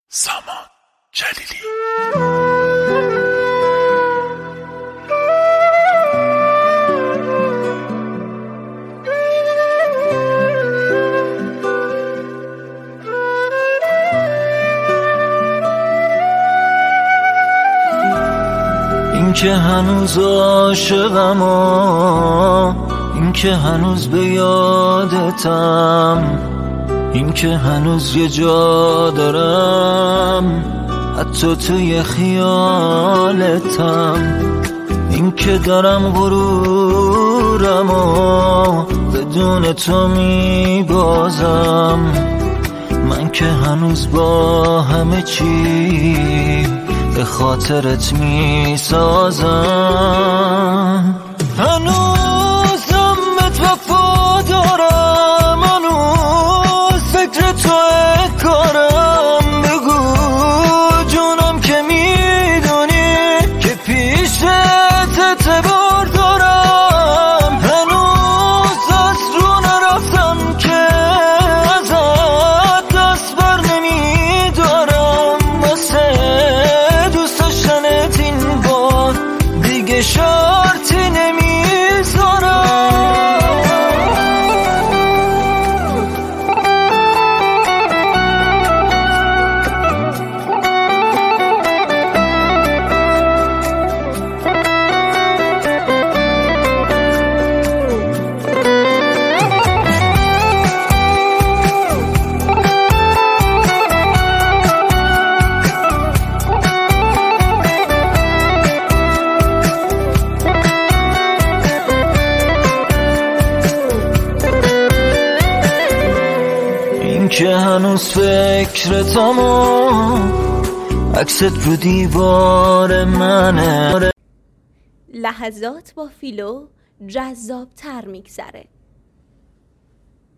سامان جلیلی. این که هنوز عاشقم، این که هنوز به یادتم، این که هنوز یه جا دارم حتی توی خیالتم، این که دارم غرورم و بدون تو میبازم، من که هنوز با همه چی به خاطرت میسازم. هنوزم بهت وفا دارم، هنوز فکر توی کارم، بگو جونم که میدونی که پیشت اعتبار دارم، هنوز از رو نرفتم که ازت دست بر نمیدارم، واسه دوست داشتنت این بار دیگه شرطی نمیذارم. که هنوز فکرتم و عکست رو دیوار منه. لحظات با فیلو جذاب تر میگذره.